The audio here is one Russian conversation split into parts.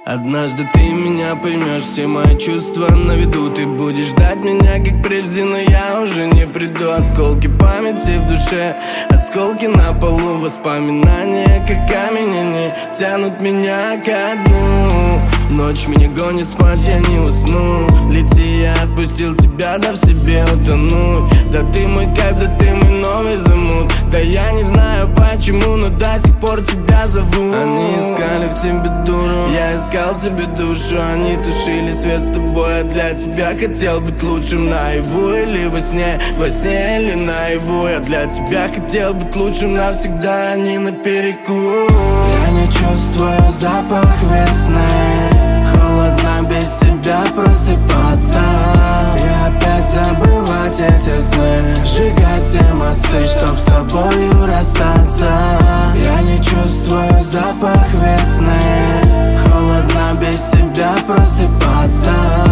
Однажды ты меня поймешь, все мои чувства на виду. Ты будешь ждать меня, как прежде, но я уже не приду. Осколки памяти в душе, осколки на полу. Воспоминания, как камень, они тянут меня ко дну. Ночь меня гонит спать, я не усну. Лети, я отпустил тебя, да в себе утону. Да ты мой кайф, да ты мой новый замут. Да я не знаю почему, но до сих пор тебя зову. Они искали в тебе дуру, я искал в тебе душу. Они тушили свет с тобой, а для тебя хотел быть лучшим. Наяву или во сне или наяву. Я для тебя хотел быть лучшим навсегда, а не наперекур. Я не чувствую запах весны. Холодно без тебя просыпаться и опять забывать эти сны. Сжигать все мосты, чтоб с тобою расстаться. Я не чувствую запах весны. Холодно без тебя просыпаться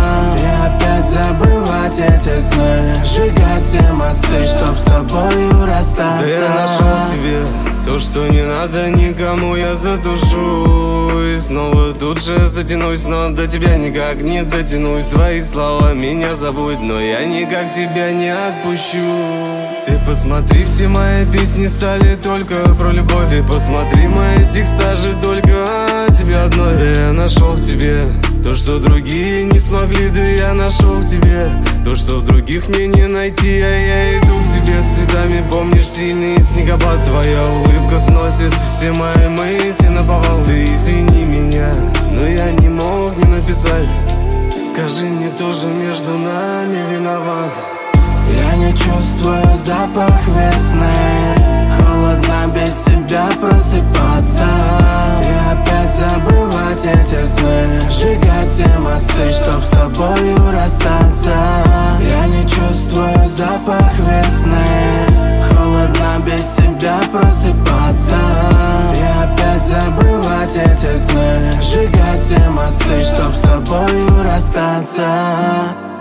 и опять забывать эти сны. Сжигать все мосты, чтоб с тобою расстаться. Да я нашел тебе то, что не надо никому, я задушу. И снова тут же затянусь, но до тебя никак не дотянусь. Твои слова меня забудь, но я никак тебя не отпущу. Ты посмотри, все мои песни стали только про любовь. Ты посмотри, мои текста же только о тебе одной. Да я нашел в тебе то, что другие не смогли. Да я нашел в тебе то, что в других мне не найти. А я иду к тебе с цветами, помнишь сильный снегопад. Твоя улыбка сносит все мои мысли наповал. Ты извини меня, но я не мог не написать. Скажи мне, кто же между нами виноват? Я не чувствую запах весны. Холодно без тебя просыпаться и опять забывать эти сны. Сжигать все мосты, чтоб с тобою расстаться. Я не чувствую запах весны. Холодно без тебя просыпаться и опять забывать эти сны. Сжигать все мосты, чтоб с тобою расстаться.